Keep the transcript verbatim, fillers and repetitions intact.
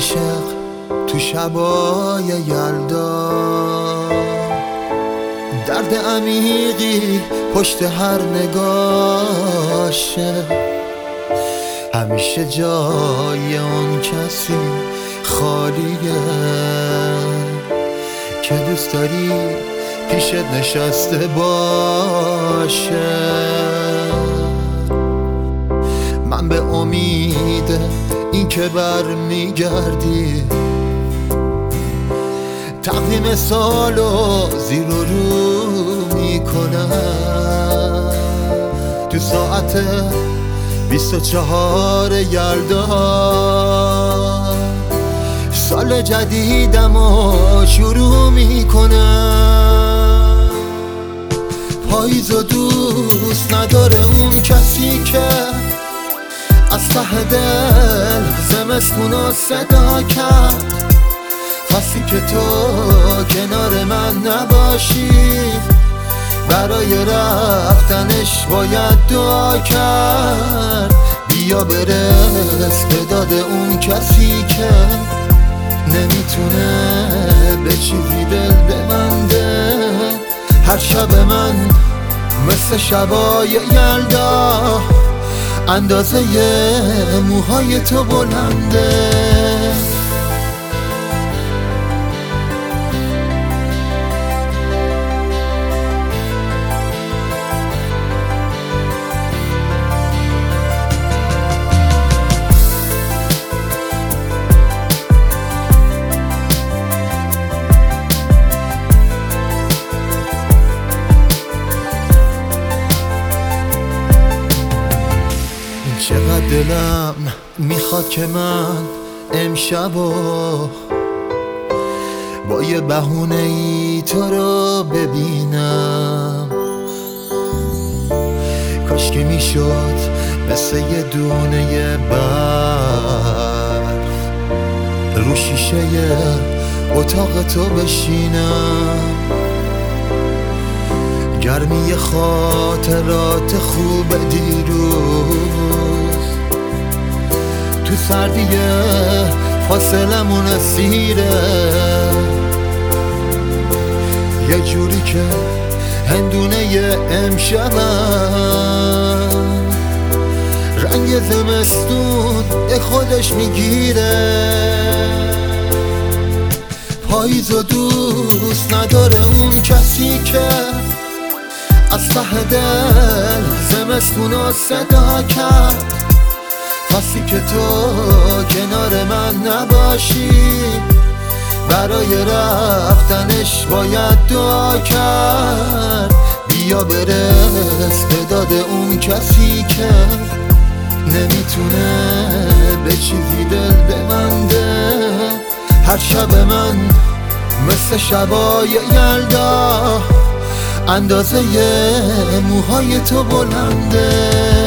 عاشق تو شبای یلدا، درد عمیقی پشت هر نگاشه، همیشه جای اون کسی خالیه که دوست داری پیشت نشسته باشه. من به امید این که بر میگردی تقویم سالو زیر و رو میکنم، تو ساعت بیست و چهار یلدا سال جدیدمو شروع میکنم. پاییز و دوست نداره اون کسی که از ته دل زمستونو صدا کرد، فصلی که تو کنار من نباشی برای رفتنش باید دعا کرد. بیا برس به داد اون کسی که نمیتونه به چیزی دل ببنده. هر شب من مثل شبای یلدا اندازه موهای تو بلنده. چقدر دلم میخواد که من امشبو با یه بهونه ای تو رو ببینم، کاش که میشد مثل یه دونه برف رو شیشه اتاق تو بشینم. گرمی خاطرات خوب دیروز تو سردی فاصلمون اسیره، یه جوری که هندونه امشبم رنگ زمستون به خودش میگیره. پاییز و دوست نداره اون کسی که از ته دل زمستونو صدا کرد، فصلی که تو کنار من نباشی برای رفتنش باید دعا کرد. بیا برس به داد اون کسی که نمیتونه به چیزی دل ببنده. هر شب من مثل شبای یلدا اندازه موهای تو بلنده.